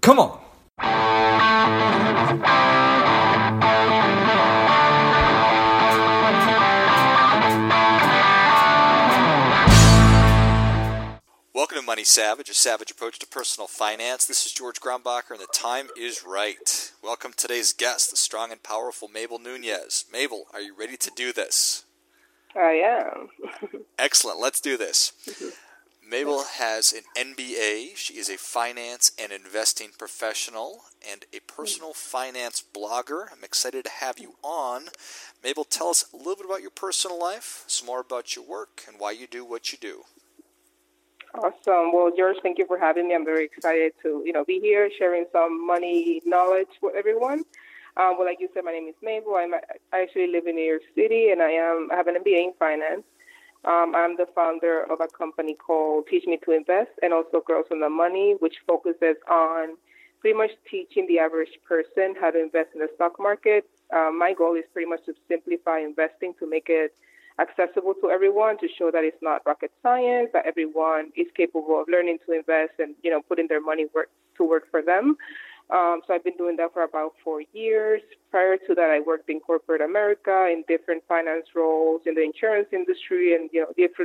Come on. Welcome to Money Savage, a savage approach to personal finance. This is George Grombacher, and the time is right. Welcome today's guest, the strong and powerful Mabel Nunez. Mabel, are you ready to do this? I am. Excellent. Let's do this. Mabel has an MBA. She is a finance and investing professional and a personal finance blogger. I'm excited to have you on. Mabel, tell us a little bit about your personal life, some more about your work, and why you do what you do. Awesome. Well, George, thank you for having me. I'm very excited to, be here sharing some money knowledge with everyone. Well, like you said, my name is Mabel. I actually live in New York City, and I have an MBA in finance. I'm the founder of a company called Teach Me to Invest and also Girls on the Money, which focuses on pretty much teaching the average person how to invest in the stock market. My goal is pretty much to simplify investing to make it accessible to everyone, to show that it's not rocket science, that everyone is capable of learning to invest and, putting their money to work for them. So I've been doing that for about 4 years. Prior to that, I worked in corporate America in different finance roles in the insurance industry and,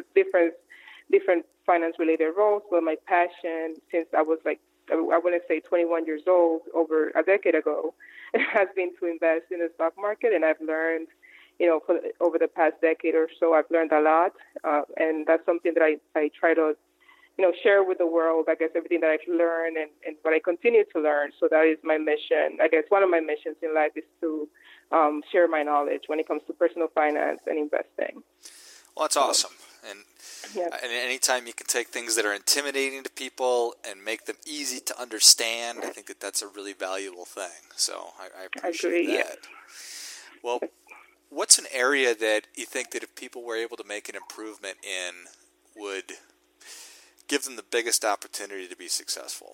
different finance-related roles. But my passion, since I was I want to say 21 years old, over a decade ago, has been to invest in the stock market. And I've learned, over the past decade or so, I've learned a lot. And that's something that I try to share with the world, I guess, everything that I've learned and what I continue to learn. So that is my mission. I guess one of my missions in life is to share my knowledge when it comes to personal finance and investing. Well, that's awesome. And anytime you can take things that are intimidating to people and make them easy to understand, I think that's a really valuable thing. So I appreciate that. Yeah. Well, what's an area that you think that if people were able to make an improvement in would give them the biggest opportunity to be successful?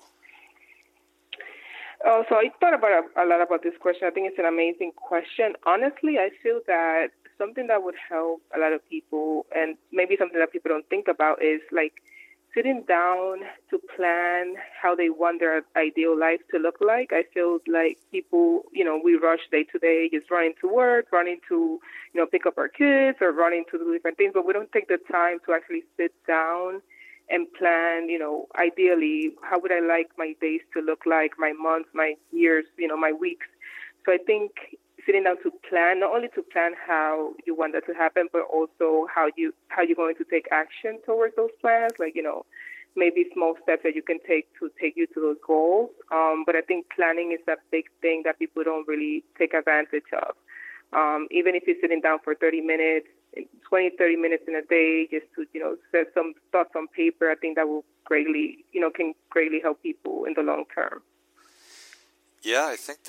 So I thought about a lot about this question. I think it's an amazing question. Honestly, I feel that something that would help a lot of people, and maybe something that people don't think about, is like sitting down to plan how they want their ideal life to look like. I feel like people, we rush day to day, just running to work, running to, pick up our kids or running to do different things, but we don't take the time to actually sit down and plan, ideally, how would I like my days to look like, my months, my years, my weeks. So I think sitting down to plan, not only to plan how you want that to happen, but also how you're going to take action towards those plans, like, maybe small steps that you can take to take you to those goals. But I think planning is a big thing that people don't really take advantage of. Even if you're sitting down for 30 minutes in a day, just to, set some thoughts on paper, I think that will greatly, can greatly help people in the long term. Yeah, I think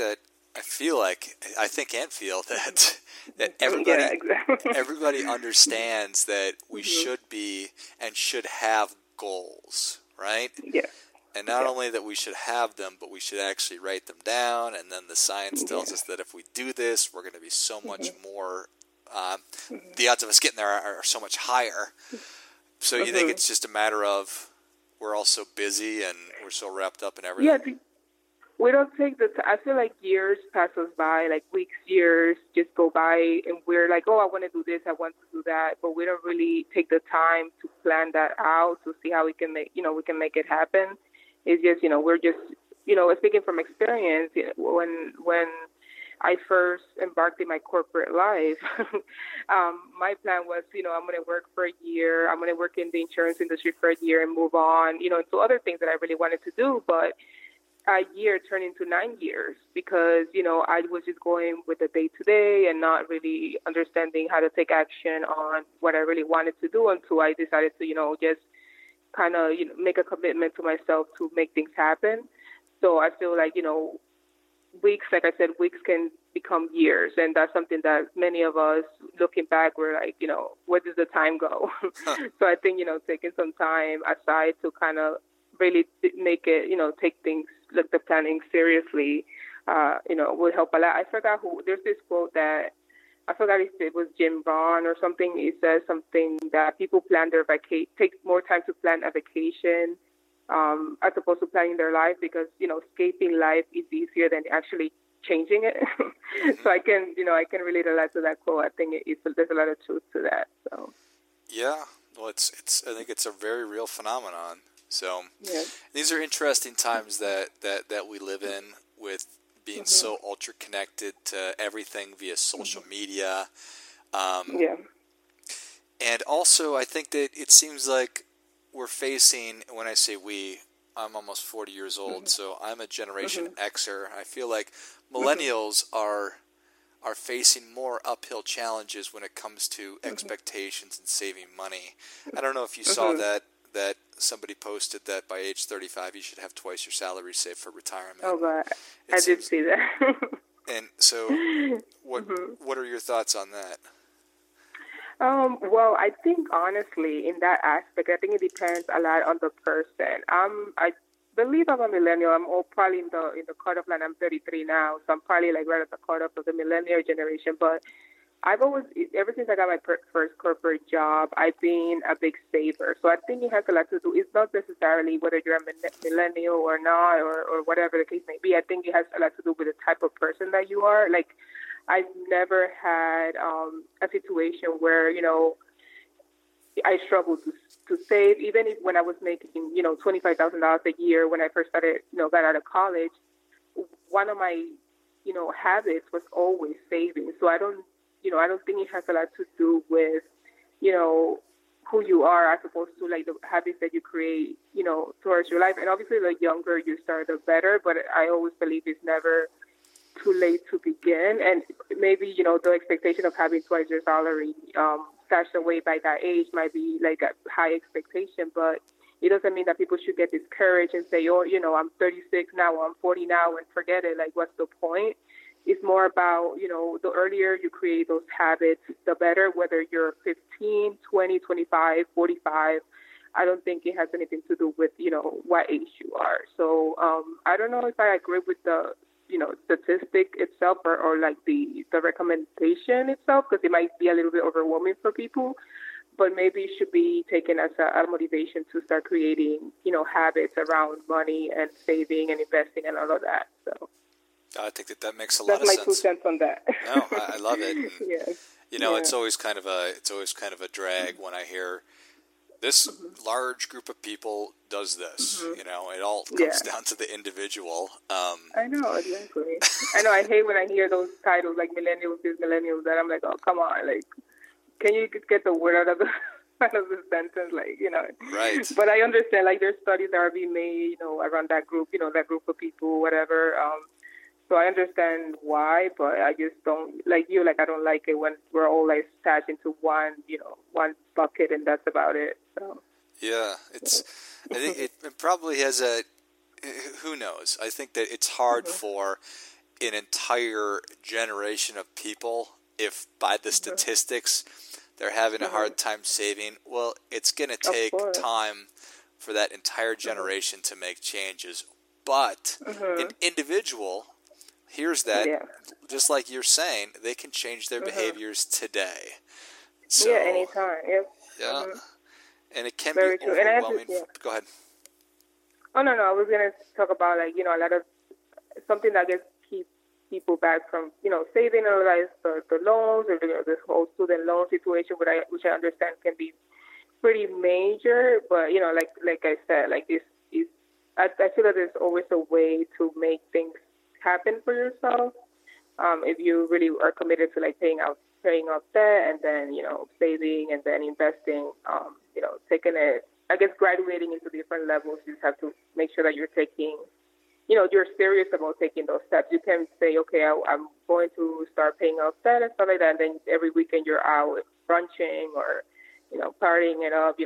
and feel that everybody, exactly. everybody understands that we should be and should have goals, right? Yeah. And not only that we should have them, but we should actually write them down. And then the science tells us that if we do this, we're going to be so much more, the odds of us getting there are so much higher. So you think it's just a matter of we're all so busy and we're so wrapped up in everything? Yeah, we don't take the time. I feel like years pass us by, like weeks, years just go by, and we're like, oh, I want to do this, I want to do that, but we don't really take the time to plan that out to see how we can make it happen. It's just, we're just, speaking from experience, when I first embarked in my corporate life, my plan was, I'm going to work for a year. I'm going to work in the insurance industry for a year and move on, to other things that I really wanted to do. But a year turned into 9 years because, I was just going with the day-to-day and not really understanding how to take action on what I really wanted to do until I decided to, just kind of, make a commitment to myself to make things happen. So I feel like, weeks, like I said, weeks can become years. And that's something that many of us, looking back, we're like, where does the time go? So I think, taking some time aside to kind of really make it, take things like the planning seriously, would help a lot. I forgot there's this quote that, I forgot if it was Jim Rohn or something. He says something that people plan their take more time to plan a vacation as opposed to planning their life, because, escaping life is easier than actually changing it. So I can relate a lot to that quote. I think there's a lot of truth to that. So. Yeah. Well, I think it's a very real phenomenon. So these are interesting times that we live in, with being so ultra connected to everything via social media. And also, I think that it seems like we're facing, when I say we, I'm almost 40 years old, so I'm a Generation Xer. I feel like millennials are facing more uphill challenges when it comes to expectations and saving money. I don't know if you saw that somebody posted that by age 35 you should have twice your salary saved for retirement. Oh, God. I did see that. And so what are your thoughts on that? Well, I think, honestly, in that aspect, I think it depends a lot on the person. I believe I'm a millennial. I'm probably in the cutoff line. I'm 33 now, so I'm probably like right at the cutoff of the millennial generation. But I've always, ever since I got my first corporate job, I've been a big saver. So I think it has a lot to do. It's not necessarily whether you're a millennial or not, or whatever the case may be. I think it has a lot to do with the type of person that you are. Like, I've never had a situation where, I struggled to save, even if when I was making, $25,000 a year when I first started, got out of college. One of my, habits was always saving. So I don't think it has a lot to do with, who you are, as opposed to like the habits that you create, towards your life. And obviously, the younger you start, the better. But I always believe it's never too late to begin. And maybe, the expectation of having twice your salary stashed away by that age might be like a high expectation, but it doesn't mean that people should get discouraged and say, oh, I'm 36 now, or I'm 40 now, and forget it. Like, what's the point? It's more about, the earlier you create those habits, the better, whether you're 15, 20, 25, 45. I don't think it has anything to do with, what age you are. So I don't know if I agree with the statistic itself, or like the recommendation itself, because it might be a little bit overwhelming for people, but maybe it should be taken as a motivation to start creating, habits around money and saving and investing and all of that. So I think that makes a lot of sense. That's my 2 cents on that. No, I love it. And, yes. It's always kind of a drag when I hear this large group of people does this. It all comes down to the individual. I know, exactly. I hate when I hear those titles like millennials is millennials, that I'm like, oh, come on, like, can you get the word out of the sentence, like, Right. But I understand, like, there's studies that are being made, around that group, that group of people, whatever. So I understand why, but I just don't, like you, like, I don't like it when we're all like attached into one bucket, and that's about it. So. Yeah, I think it probably has who knows? I think that it's hard for an entire generation of people, if by the statistics they're having a hard time saving. Well, it's going to take time for that entire generation to make changes. But an individual, here's that, just like you're saying, they can change their behaviors today. So, anytime. Yep. Yeah. And it can Very be true. overwhelming. Go ahead. Oh, no. I was going to talk about, like, a lot of something that gets people back from, saving, or like the loans, or this whole student loan situation, which I understand can be pretty major. But, like I said, like, I feel that there's always a way to make things happen for yourself. If you really are committed to, like, paying off debt, and then, saving, and then investing, taking it, I guess, graduating into different levels. You just have to make sure that you're taking, you're serious about taking those steps. You can't say, okay, I'm going to start paying off debt and stuff like that, and then every weekend you're out brunching or, partying it up.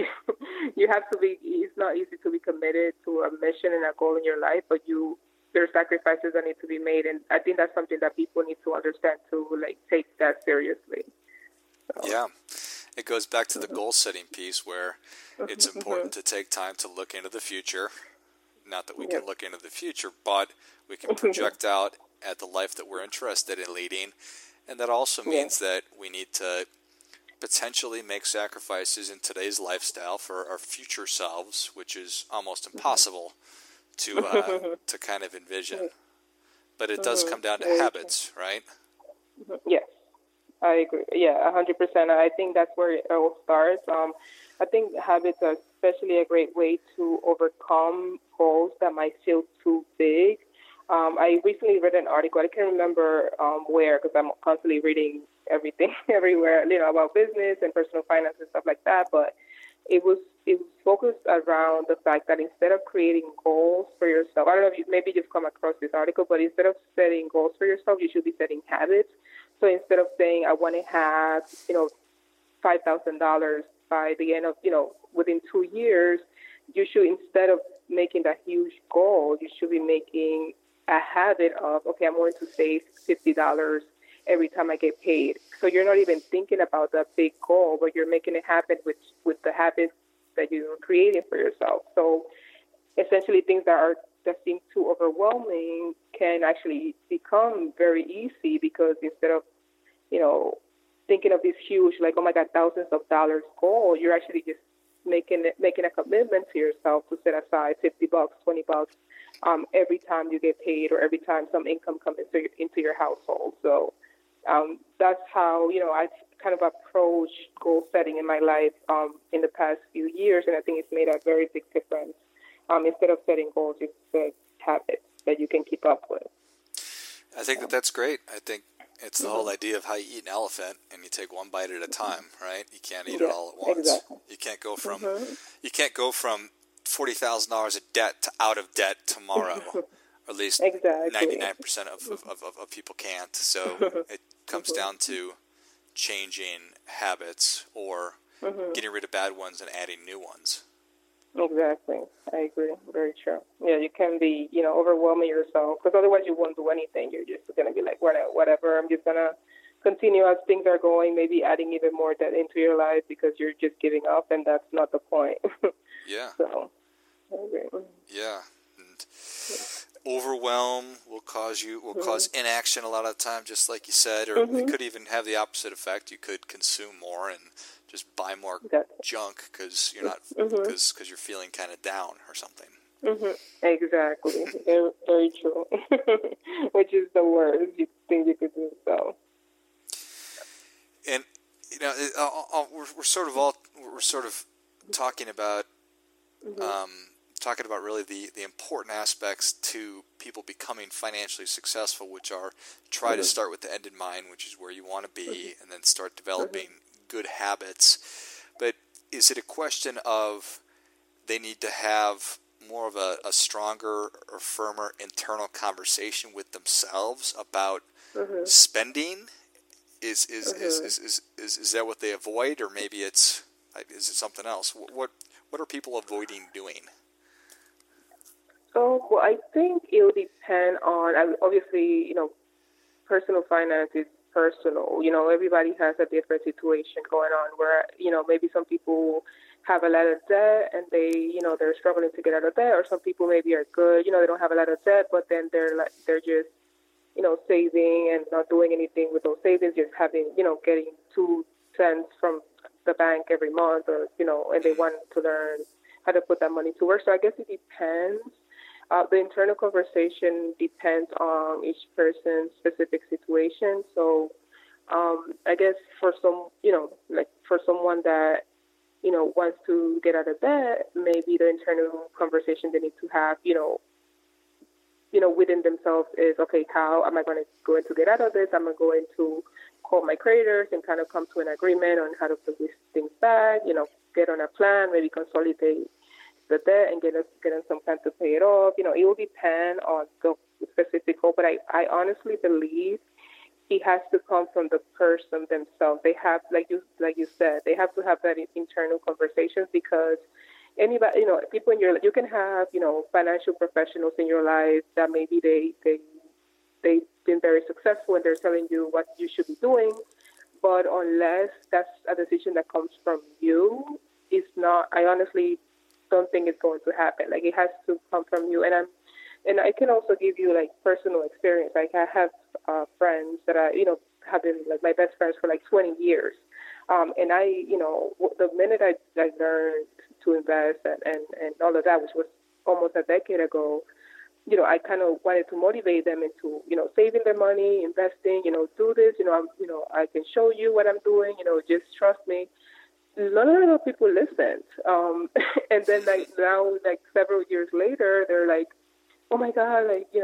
You have to be, it's not easy to be committed to a mission and a goal in your life, but there are sacrifices that need to be made, and I think that's something that people need to understand, to, like, take that seriously. So. Yeah. It goes back to the goal-setting piece, where it's important to take time to look into the future. Not that we can look into the future, but we can project out at the life that we're interested in leading. And that also means that we need to potentially make sacrifices in today's lifestyle for our future selves, which is almost impossible to to kind of envision. But it does come down to habits, right? Yes, I agree. Yeah, 100%. I think that's where it all starts. I think habits are especially a great way to overcome goals that might feel too big. I recently read an article. I can't remember where, because I'm constantly reading everything everywhere, about business and personal finance and stuff like that. But it was focused around the fact that instead of creating goals for yourself, I don't know if maybe you've come across this article, but instead of setting goals for yourself, you should be setting habits. So instead of saying I want to have $5,000 by the end of within 2 years, you should, instead of making that huge goal, you should be making a habit of, okay, I'm going to save $50 every time I get paid. So you're not even thinking about that big goal, but you're making it happen with the habits that you're creating for yourself. So essentially things that seem too overwhelming can actually become very easy, because instead of, thinking of this huge, like, oh my God, thousands of dollars goal, you're actually just making a commitment to yourself to set aside $50, $20 every time you get paid, or every time some income comes into your household. So that's how I've kind of approached goal setting in my life in the past few years, and I think it's made a very big difference. Instead of setting goals, you set habits that you can keep up with. I think that's great. I think it's the whole idea of how you eat an elephant, and you take one bite at a time, right? You can't eat it all at once. Exactly. You can't go from $40,000 of debt to out of debt tomorrow. Or at least 99% of people can't. So it comes down to changing habits, or getting rid of bad ones and adding new ones. Exactly. I agree. Very true. Yeah, you can be, overwhelming yourself, because otherwise you won't do anything. You're just going to be like, whatever, I'm just going to continue as things are going, maybe adding even more debt into your life because you're just giving up, and that's not the point. Yeah. So, I agree. Yeah. And overwhelm will cause inaction a lot of the time, just like you said, or it could even have the opposite effect. You could consume more and just buy more junk because you're not because you're feeling kind of down or something. Exactly. Very, very true. Which is the worst thing you could do. So. And we're sort of talking about really the important aspects to people becoming financially successful, which are try to start with the end in mind, which is where you want to be, and then start developing good habits. But is it a question of they need to have more of a stronger or firmer internal conversation with themselves about spending? Is that what they avoid, or maybe is it something else? What are people avoiding doing? Oh, well, I think it will depend on, obviously, personal finance is personal. Everybody has a different situation going on where, maybe some people have a lot of debt and they're struggling to get out of debt, or some people maybe are good, they don't have a lot of debt, but then they're just, saving and not doing anything with those savings, just having, getting 2 cents from the bank every month, or, and they want to learn how to put that money to work. So I guess it depends. The internal conversation depends on each person's specific situation. So I guess for for someone that, wants to get out of debt, maybe the internal conversation they need to have, within themselves is, okay, how am I going to get out of this? Am I going to call my creditors and kind of come to an agreement on how to put these things back, get on a plan, maybe consolidate the debt and get on some plan to pay it off. It will depend on the specific goal, but I honestly believe it has to come from the person themselves. They have, like you said, they have to have that internal conversations, because anybody, people in your life, you can have, financial professionals in your life that maybe they've been very successful and they're telling you what you should be doing, but unless that's a decision that comes from you, it's not. I honestly don't think it's going to happen. Like, it has to come from you. And I can also give you like personal experience. Like, I have friends that have been like my best friends for like 20 years. And the minute I learned to invest and all of that, which was almost a decade ago, I kind of wanted to motivate them into, saving their money, investing, do this, I can show you what I'm doing, just trust me. None of those people listened. And then now, several years later, they're like, oh my God,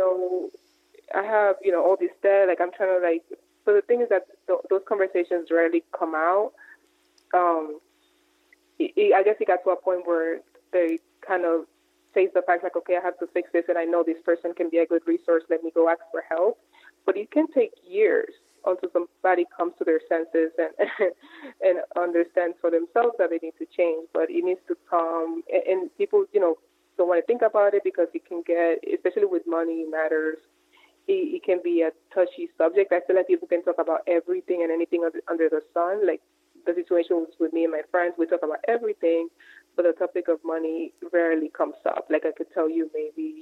I have, all this debt, I'm trying to so the thing is that those conversations rarely come out. I guess it got to a point where they kind of face the fact okay, I have to fix this, and I know this person can be a good resource. Let me go ask for help. But it can take years until somebody comes to their senses and understands for themselves that they need to change. But it needs to come, and people, don't want to think about it because it can get, especially with money matters, it can be a touchy subject. I feel like people can talk about everything and anything under the sun. Like the situation was with me and my friends, we talk about everything, but the topic of money rarely comes up. I could tell you maybe,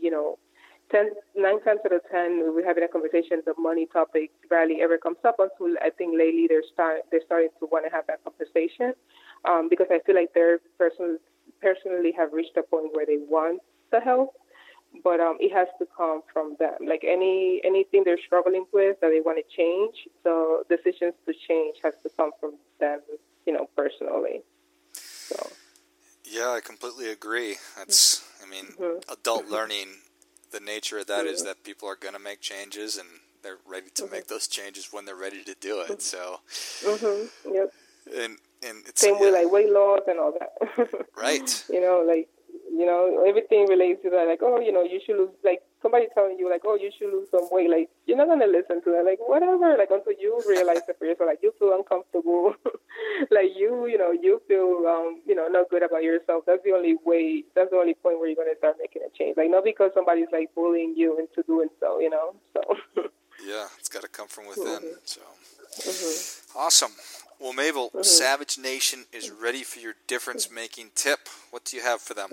9 times out of 10, we're having a conversation, the money topic rarely ever comes up until I think lately they're starting to want to have that conversation because I feel like they're personally have reached a point where they want the help, but it has to come from them. Anything they're struggling with that they want to change, the decisions to change has to come from them, personally. So. Yeah, I completely agree. That's, adult learning, the nature of that is that people are going to make changes and they're ready to make those changes when they're ready to do it. So, yep. And it's same with weight loss and all that. Right. Everything relates to that. You should lose. Somebody telling you, you should lose some weight. You're not gonna listen to that. Whatever. Until you realize it for yourself. You feel uncomfortable. You feel not good about yourself. That's the only way. That's the only point where you're gonna start making a change. Not because somebody's bullying you into doing so. So. Yeah, it's got to come from within. So. Awesome. Well, Mabel, Savage Nation is ready for your difference-making tip. What do you have for them?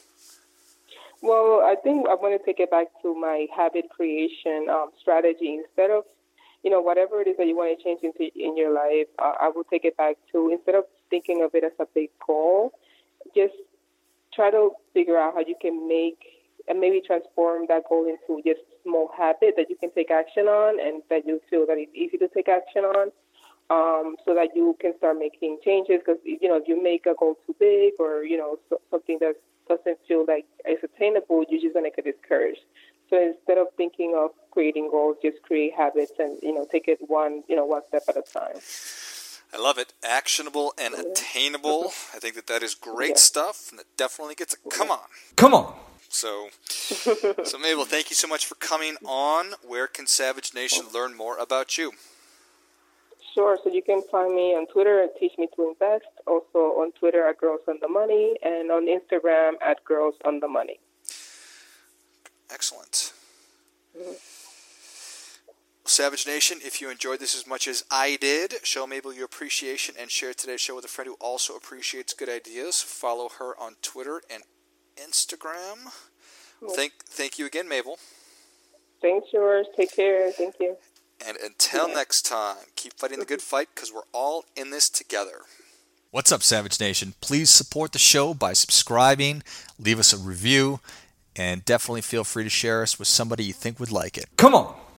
Well, I think I want to take it back to my habit creation strategy. Instead of, whatever it is that you want to change in your life, I will take it back to, instead of thinking of it as a big goal, just try to figure out how you can make and maybe transform that goal into just small habit that you can take action on and that you feel that it's easy to take action on. So that you can start making changes, because if you make a goal too big or something that doesn't feel like it's attainable, you're just gonna get discouraged. So instead of thinking of creating goals, just create habits and take it one step at a time. I love it. Actionable and attainable. I think that is great stuff, and it definitely gets a come on. So Mabel, thank you so much for coming on. Where can Savage Nation learn more about you? Sure. So you can find me on Twitter at Teach Me to Invest, also on Twitter at Girls on the Money, and on Instagram at Girls on the Money. Excellent. Savage Nation, if you enjoyed this as much as I did, show Mabel your appreciation and share today's show with a friend who also appreciates good ideas. Follow her on Twitter and Instagram. Thank you again, Mabel. Thanks, George. Take care. Thank you. And until next time, keep fighting the good fight, because we're all in this together. What's up, Savage Nation? Please support the show by subscribing, leave us a review, and definitely feel free to share us with somebody you think would like it. Come on!